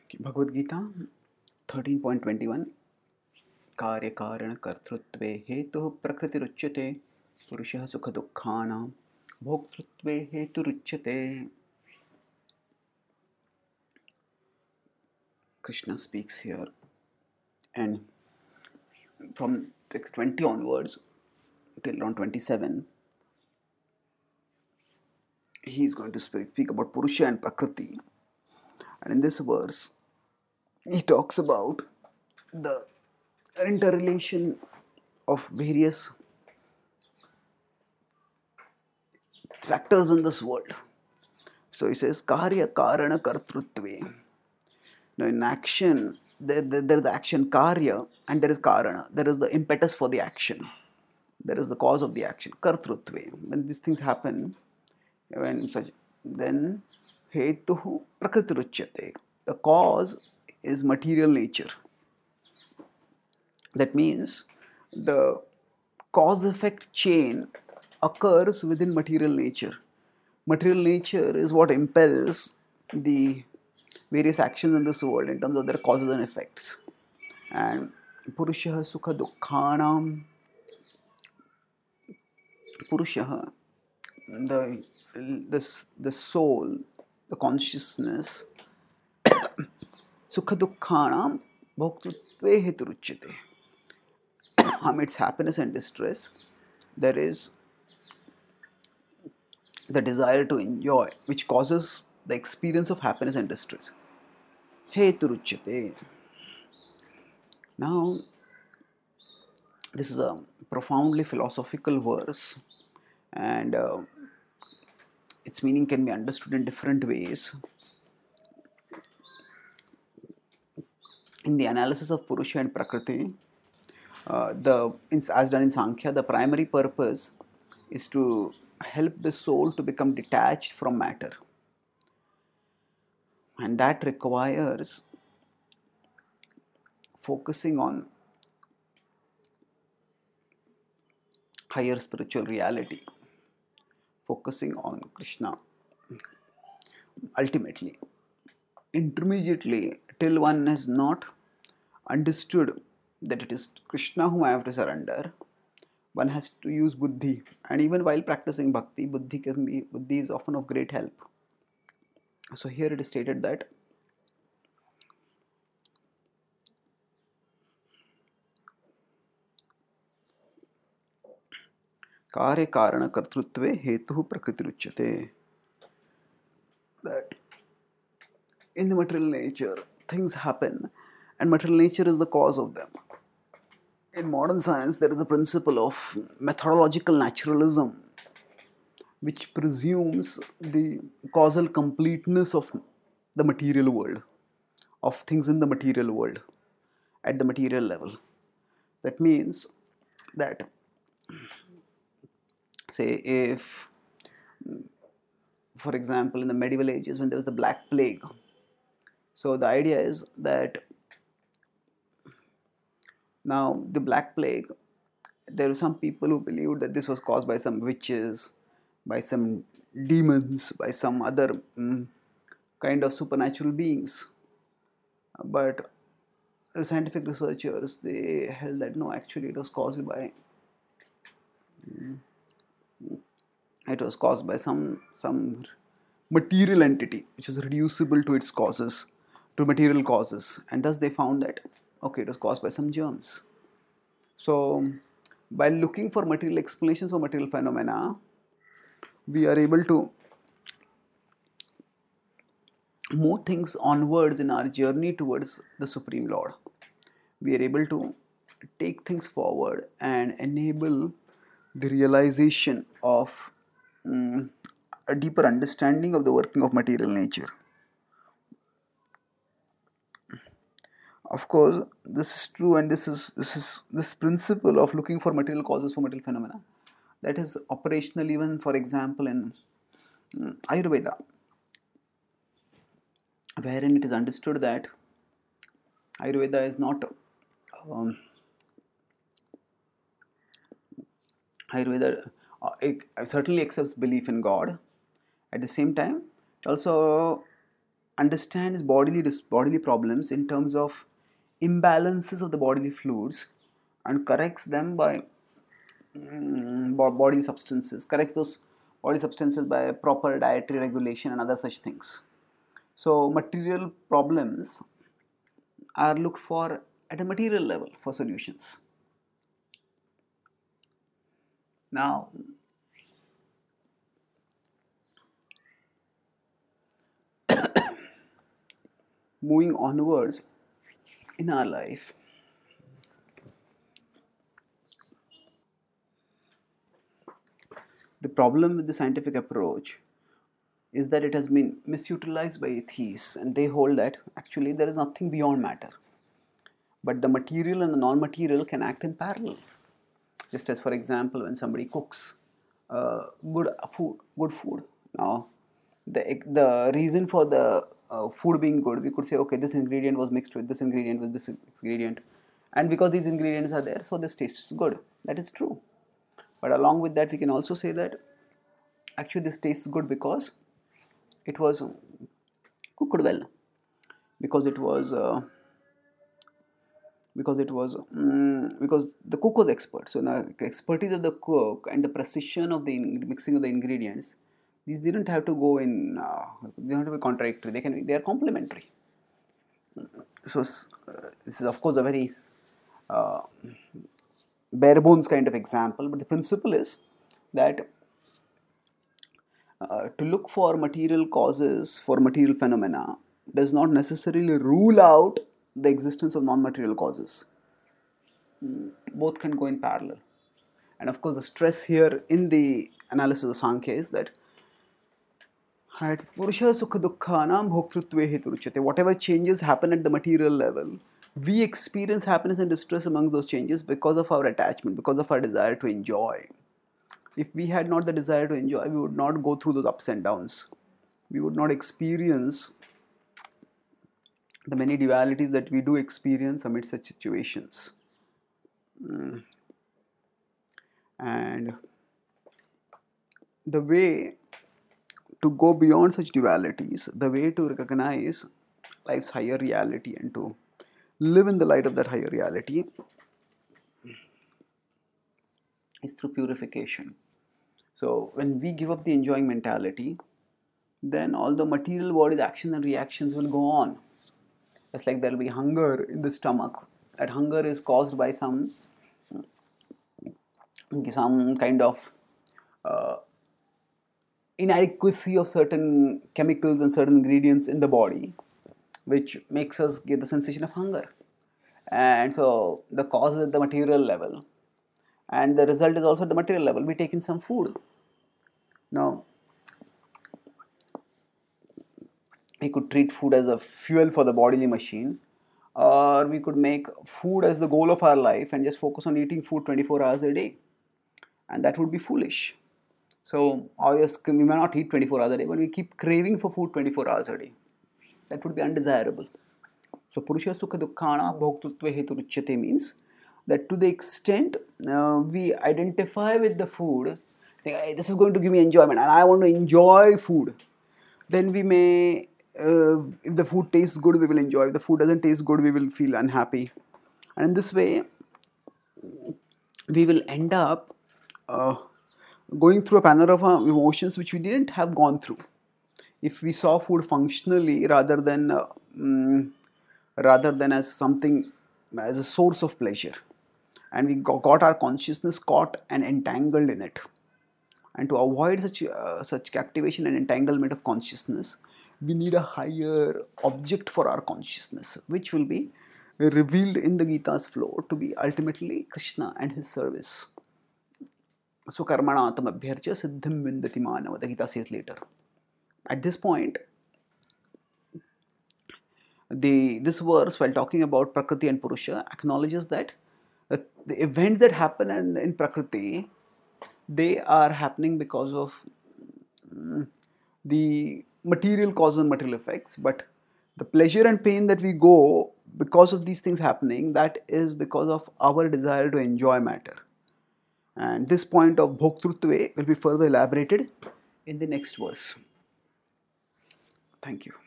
Bhagavad Gita 13.21 कार्यकारणकर्तृत्वे हेतुः प्रकृतिरुच्यते पुरुषः सुखदुःखानां भोक्तृत्वे हेतुरुच्यते. Krishna speaks here, and from text 20 onwards till around 27 he is going to speak about Purusha and Prakriti. And in this verse he talks about the interrelation of various factors in this world. So he says karya karana kartrutve. Now in action there is the action karya and there is karana. There is the impetus for the action. There is the cause of the action kartrutve. When these things happen, when such, then hetuhu prakritiruchyate. The cause is material nature. That means the cause effect chain occurs within material nature. Material nature is what impels the various actions in this world in terms of their causes and effects. And Purusha Sukha Dukkhanam, Purusha, the soul, the consciousness, Sukha Dukkhanam Bhoktutve Heturuchyate. Amidst happiness and distress, there is the desire to enjoy, which causes the experience of happiness and distress. Heturuchyate. Now, this is a profoundly philosophical verse, and its meaning can be understood in different ways. In the analysis of Purusha and Prakriti, as done in Sankhya, the primary purpose is to help the soul to become detached from matter, and that requires focusing on higher spiritual reality, focusing on Krishna. Ultimately, intermediately, till one has not understood that it is Krishna whom I have to surrender, one has to use buddhi. And even while practicing bhakti, buddhi is often of great help. So here it is stated that कार्य कारण कर्तृत्वे हेतु प्रकृतिरुच्यते. That in the material nature things happen and material nature is the cause of them. In modern science there is a principle of methodological naturalism which presumes the causal completeness of the material world, of things in the material world at the material level. That means that, say, if, for example, in the medieval ages when there was the Black Plague, so the idea is that now the Black Plague, there were some people who believed that this was caused by some witches, by some demons, by some other kind of supernatural beings. But the scientific researchers, they held that no, actually it was caused by some material entity which is reducible to its causes, to material causes, and thus they found that okay, it was caused by some germs. So by looking for material explanations for material phenomena, we are able to move things onwards in our journey towards the Supreme Lord. We are able to take things forward and enable the realization of a deeper understanding of the working of material nature. Of course, this is true, and this principle of looking for material causes for material phenomena, that is operational even, for example, in Ayurveda, wherein it is understood that Ayurveda is not Ayurveda it certainly accepts belief in God. At the same time, it also understands bodily problems in terms of imbalances of the bodily fluids and corrects them by body substances, correct those body substances by proper dietary regulation and other such things. So material problems are looked for at a material level for solutions. Now, moving onwards in our life, the problem with the scientific approach is that it has been misutilized by atheists, and they hold that actually there is nothing beyond matter, but the material and the non-material can act in parallel. Just as, for example, when somebody cooks good food. Now, the reason for the food being good, we could say, okay, this ingredient was mixed with this ingredient, and because these ingredients are there, so this tastes good. That is true. But along with that, we can also say that actually this tastes good because it was cooked well, because it was because the cook was expert. So now expertise of the cook and the precision of the mixing of the ingredients, these didn't have to go in they don't have to be contradictory, they are complementary. So this is of course a very uh, bare bones kind of example, but the principle is that to look for material causes for material phenomena does not necessarily rule out the existence of non-material causes. Both can go in parallel. And of course, the stress here in the analysis of Sankhya is that Purusha Sukha Dukkhanam Bhoktritve Heturuchyate. Whatever changes happen at the material level, we experience happiness and distress among those changes because of our attachment, because of our desire to enjoy. If we had not the desire to enjoy, we would not go through those ups and downs. We would not experience the many dualities that we do experience amid such situations. And the way to go beyond such dualities, the way to recognize life's higher reality and to live in the light of that higher reality is through purification. So when we give up the enjoying mentality, then all the material body's actions and reactions will go on. It's like there will be hunger in the stomach. That hunger is caused by some kind of inadequacy of certain chemicals and certain ingredients in the body, which makes us get the sensation of hunger. And so the cause is at the material level, and the result is also at the material level. We take in some food. Now, we could treat food as a fuel for the bodily machine, or we could make food as the goal of our life and just focus on eating food 24 hours a day, and that would be foolish. So we may not eat 24 hours a day, but we keep craving for food 24 hours a day. That would be undesirable. So Purusha Sukha Dukkhana Bhoktritve Heturuchyate means that to the extent we identify with the food, think, hey, this is going to give me enjoyment and I want to enjoy food, then we may, if the food tastes good, we will enjoy. If the food doesn't taste good, we will feel unhappy. And in this way, we will end up going through a panorama of emotions which we didn't have gone through if we saw food functionally rather than as something, as a source of pleasure, and we got our consciousness caught and entangled in it. And to avoid such captivation and entanglement of consciousness, we need a higher object for our consciousness, which will be revealed in the Gita's flow to be ultimately Krishna and his service. So karmana tamabhyarcha siddhim vindati manava, the Gita says later. At this point, this verse, while talking about Prakriti and Purusha, acknowledges that the events that happen in Prakriti, they are happening because of the material cause and material effects, but the pleasure and pain that we go because of these things happening, that is because of our desire to enjoy matter. And this point of Bhoktrutve will be further elaborated in the next verse. Thank you.